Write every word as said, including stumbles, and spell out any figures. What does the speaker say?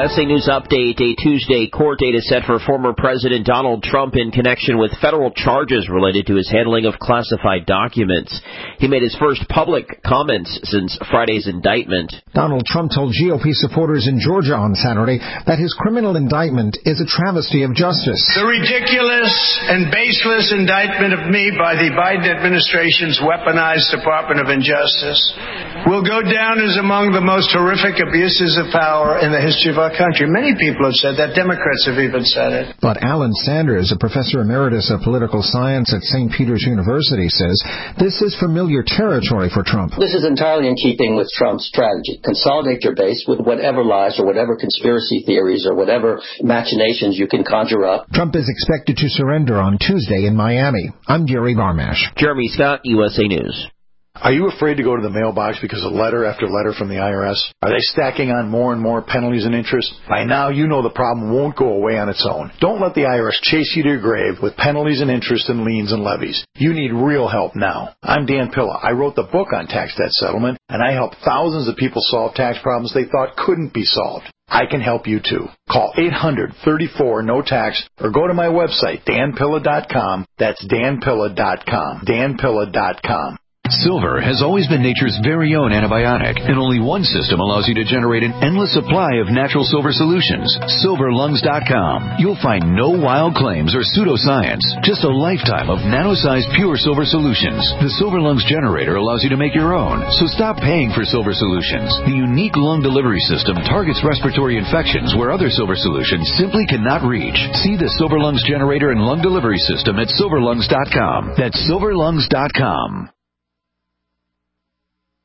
S A News Update. A Tuesday court date is set for former President Donald Trump in connection with federal charges related to his handling of classified documents. He made his first public comments since Friday's indictment. Donald Trump told G O P supporters in Georgia on Saturday that his criminal indictment is a travesty of justice. The ridiculous and baseless indictment of me by the Biden administration's weaponized Department of Injustice will go down as among the most horrific abuses of power in the history of our country. Many people have said that. Democrats have even said it. But Alan Sanders, a professor emeritus of political science at Saint Peter's University, says this is familiar territory for Trump. This is entirely in keeping with Trump's strategy. Consolidate your base with whatever lies or whatever conspiracy theories or whatever machinations you can conjure up. Trump is expected to surrender on Tuesday in Miami. I'm Gary Barmash. Jeremy Scott, U S A News. Are you afraid to go to the mailbox because of letter after letter from the I R S? Are they stacking on more and more penalties and interest? By now, you know the problem won't go away on its own. Don't let the I R S chase you to your grave with penalties and interest and liens and levies. You need real help now. I'm Dan Pilla. I wrote the book on tax debt settlement, and I helped thousands of people solve tax problems they thought couldn't be solved. I can help you too. Call eight hundred, thirty-four, no tax or go to my website, dan pilla dot com. That's dan pilla dot com. dan pilla dot com. Silver has always been nature's very own antibiotic, and only one system allows you to generate an endless supply of natural silver solutions. silver lungs dot com. You'll find no wild claims or pseudoscience, just a lifetime of nano-sized pure silver solutions. The Silver Lungs generator allows you to make your own, so stop paying for silver solutions. The unique lung delivery system targets respiratory infections where other silver solutions simply cannot reach. See the Silver Lungs generator and lung delivery system at silver lungs dot com. That's silver lungs dot com.